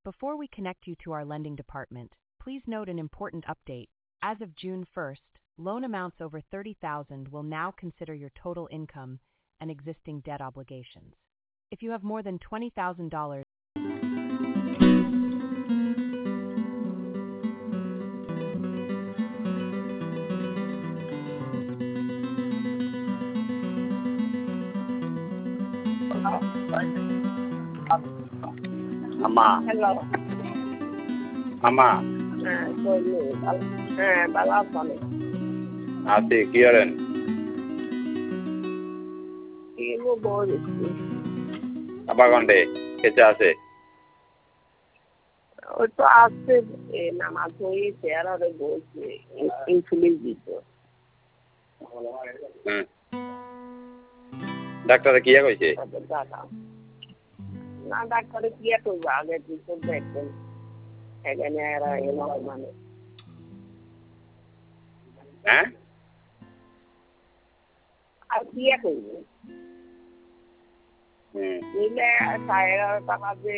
Before we connect you to our lending department, please note an important update. As of June 1st, loan amounts over $30,000 will now consider your total income and existing debt obligations. If you have more than $20,000, అమ్మా hello అమ్మా বালাপানি আছি কি করেন imo বলছি আবার ঘন্টে কেচে আছে ওই তো আসছে নামাজ হয়েছে আর ওরা বলছে ইনসুলিন দিত ডাক্তারে কি কইছে না ডাক্তারে কি করবো আগে রিপোর্ট দেখবেন এখানে এরা এলো মানে হ্যাঁ আর কি করবো নিলে 11:30 বাজে